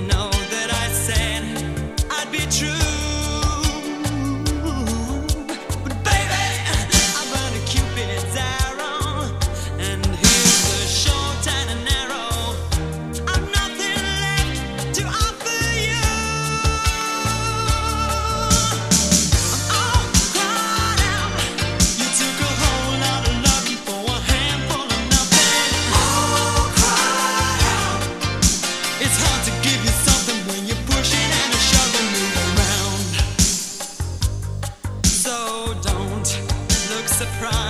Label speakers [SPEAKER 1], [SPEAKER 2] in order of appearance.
[SPEAKER 1] know that I said I'd be true. But baby, I'm gonna Cupid's arrow, and here's the short and narrow. I've nothing left to offer you. I'm all cried out. You took a whole lot of loving for a handful of nothing. All cried out. It's hard to give you something when you're pushing and shoving me around. So don't look surprised